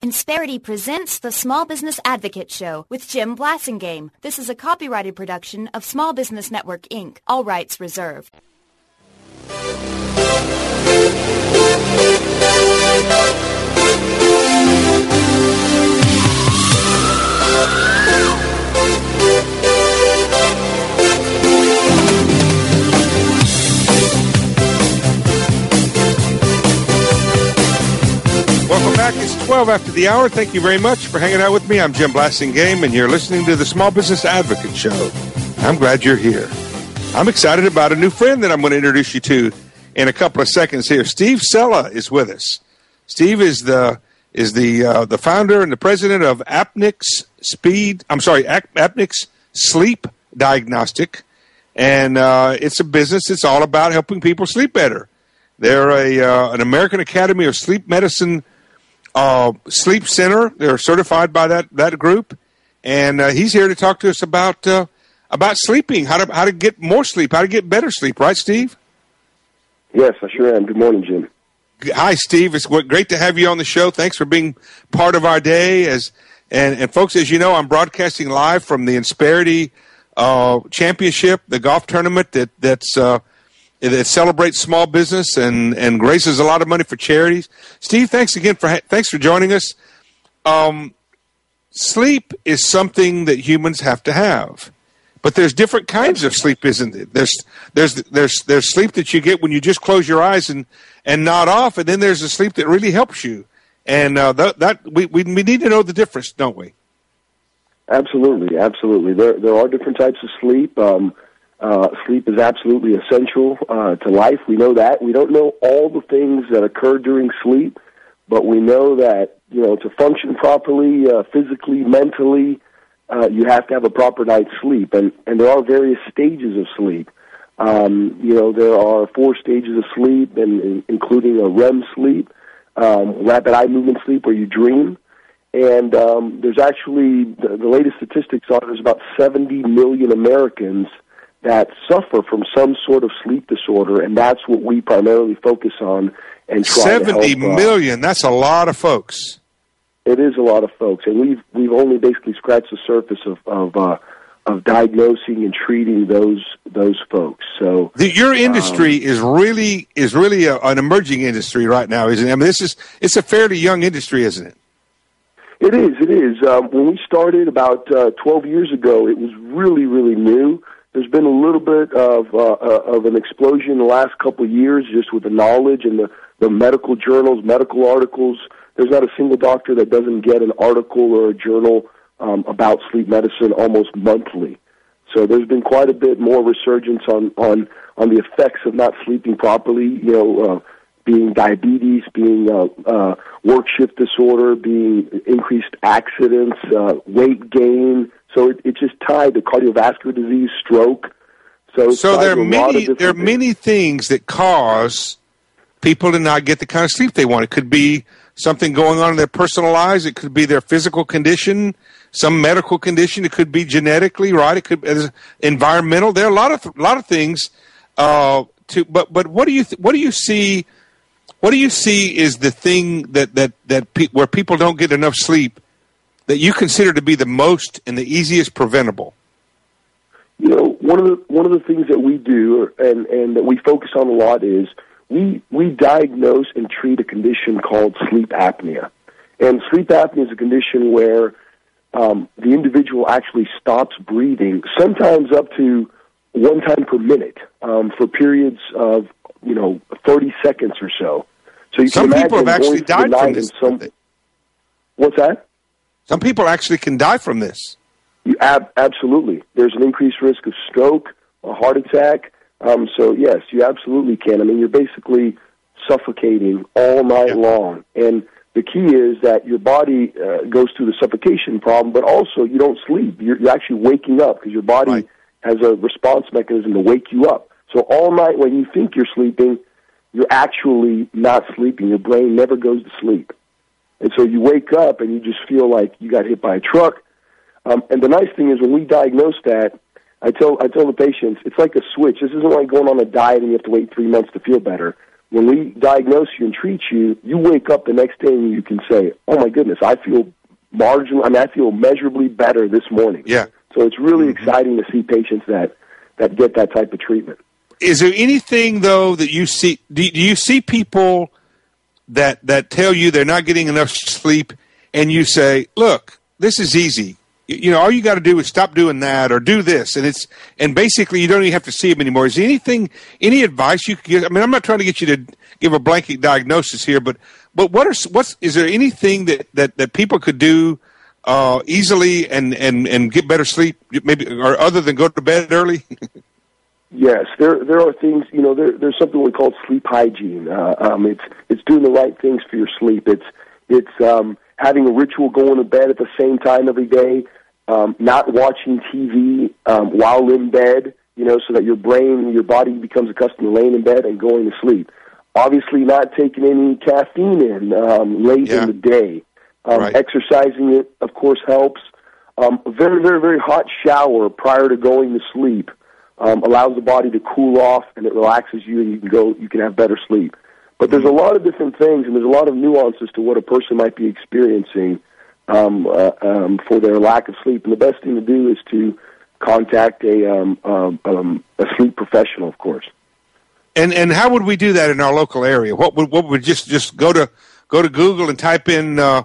Insperity presents the Small Business Advocate Show with Jim Blasingame. This is a copyrighted production of Small Business Network, Inc. All rights reserved. Welcome back. It's 12 after the hour. Thank you very much for hanging out with me. I'm Jim Blasingame, and you're listening to the Small Business Advocate Show. I'm glad you're here. I'm excited about a new friend that I'm going to introduce you to in a couple of seconds here. Steve Sella is with us. Steve is the founder and the president of Apnix Sleep Diagnostic, and it's a business that's all about helping people sleep better. They're an American Academy of Sleep Medicine sleep center. They're certified by that group, and he's here to talk to us about sleeping, how to get more sleep, how to get better sleep. Right, Steve? Yes, I sure am. Good morning, Jim. Hi, Steve. It's great to have you on the show. Thanks for being part of our day. And folks, as you know, I'm broadcasting live from the Insperity Championship, the golf tournament that celebrates small business and raises a lot of money for charities. Steve, thanks again thanks for joining us. Sleep is something that humans have to have, but there's different kinds of sleep, isn't it? There's sleep that you get when you just close your eyes and nod off, and then there's a sleep that really helps you. And we need to know the difference, don't we? Absolutely. There are different types of sleep. Sleep is absolutely essential to life. We know that. We don't know all the things that occur during sleep, but we know that, to function properly, physically, mentally, you have to have a proper night's sleep. And there are various stages of sleep. There are 4 stages of sleep, and including a REM sleep, rapid eye movement sleep, where you dream. And there's actually, the latest statistics are there's about 70 million Americans that suffer from some sort of sleep disorder, and that's what we primarily focus on and try 70 to help. Million, that's a lot of folks. It is a lot of folks, and we've only basically scratched the surface of diagnosing and treating those folks. So your industry is really an emerging industry right now, isn't it? I mean, it's a fairly young industry, isn't it? It is. When we started about 12 years ago, it was really, really new. There's been a little bit of an explosion in the last couple of years, just with the knowledge and the medical journals, medical articles. There's not a single doctor that doesn't get an article or a journal about sleep medicine almost monthly. So there's been quite a bit more resurgence on the effects of not sleeping properly, being diabetes, being work shift disorder, being increased accidents, weight gain. So it's just tied to cardiovascular disease, stroke. So there are many things that cause people to not get the kind of sleep they want. It could be something going on in their personal lives. It could be their physical condition, some medical condition. It could be genetically, right? It could be environmental. There are a lot of things. But what do you see? What do you see is the thing where people don't get enough sleep that you consider to be the most and the easiest preventable? One of the things that we do and that we focus on a lot is we diagnose and treat a condition called sleep apnea. And sleep apnea is a condition where the individual actually stops breathing, sometimes up to 1 time per minute, for periods of 30 seconds or so. So some people have actually died from this. What's that? Some people actually can die from this. Absolutely. There's an increased risk of stroke, a heart attack. So, yes, you absolutely can. I mean, you're basically suffocating all night long. And the key is that your body goes through the suffocation problem, but also you don't sleep. You're actually waking up because your body has a response mechanism to wake you up. So all night when you think you're sleeping, you're actually not sleeping. Your brain never goes to sleep. And so you wake up and you just feel like you got hit by a truck. And the nice thing is when we diagnose that, I tell the patients, it's like a switch. This isn't like going on a diet and you have to wait 3 months to feel better. when we diagnose you and treat you, you wake up the next day and you can say, "Oh my goodness, I feel I feel measurably better this morning." Yeah. So it's really exciting to see patients that get that type of treatment. Is there anything though that you see? Do you see people that tell you they're not getting enough sleep, and you say, "Look, this is easy. You know, all you got to do is stop doing that or do this," and basically you don't even have to see them anymore. Is there any advice you could give? I mean, I'm not trying to get you to give a blanket diagnosis here, but is there anything that people could do easily and get better sleep, maybe, or other than go to bed early? Yes, there are things. You know, there's something we call sleep hygiene. It's doing the right things for your sleep. It's having a ritual going to bed at the same time every day. Not watching TV while in bed, you know, so that your brain and your body becomes accustomed to laying in bed and going to sleep. Obviously, not taking any caffeine in late in the day. Right. Exercising, it, of course, helps. A very, very, very hot shower prior to going to sleep allows the body to cool off, and it relaxes you, and you can have better sleep. But there's a lot of different things, and there's a lot of nuances to what a person might be experiencing for their lack of sleep. And the best thing to do is to contact a sleep professional, of course. And how would we do that in our local area? What would just go to Google and type in a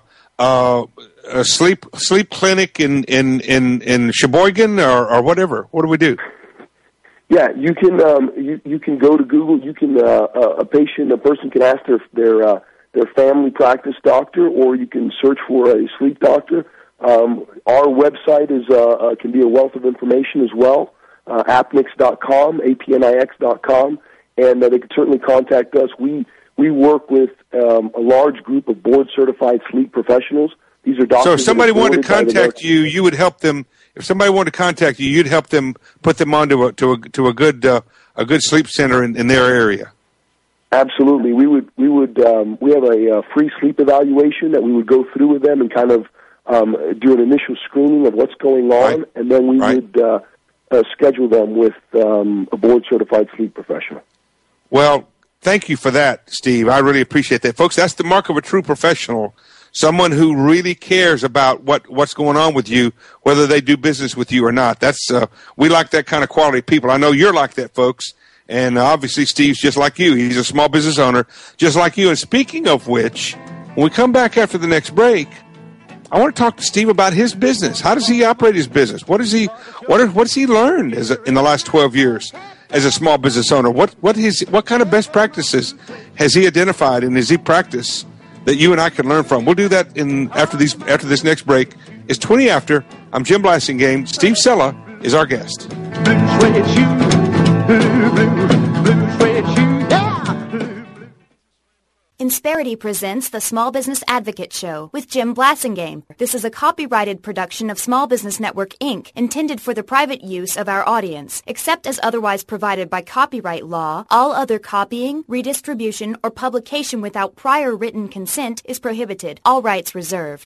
sleep clinic in Sheboygan or whatever? What do we do? Yeah, you can you can go to Google. You can a person can ask their family practice doctor, or you can search for a sleep doctor. Our website can be a wealth of information as well. Apnix.com, apnix.com, and they can certainly contact us. We work with a large group of board-certified sleep professionals. These are doctors. So if somebody wanted to contact you, you would help them. If somebody wanted to contact you, you'd help them put them on to a good sleep center in their area. Absolutely, we have a free sleep evaluation that we would go through with them and kind of do an initial screening of what's going on, right. And then we would schedule them with a board-certified sleep professional. Well, thank you for that, Steve. I really appreciate that, folks. That's the mark of a true professional. Someone who really cares about what's going on with you, whether they do business with you or not. That's we like that kind of quality people. I know you're like that, folks. And obviously, Steve's just like you. He's a small business owner, just like you. And speaking of which, when we come back after the next break, I want to talk to Steve about his business. How does he operate his business? What has he learned in the last 12 years as a small business owner? What kind of best practices has he identified and has he practiced that you and I can learn from? We'll do that after this next break. It's 20 after. I'm Jim Blasingame. Steve Sella is our guest. Blue suede shoe, blue suede shoe, yeah. Insperity presents the Small Business Advocate Show with Jim Blasingame. This is a copyrighted production of Small Business Network, Inc., intended for the private use of our audience. Except as otherwise provided by copyright law, all other copying, redistribution, or publication without prior written consent is prohibited. All rights reserved.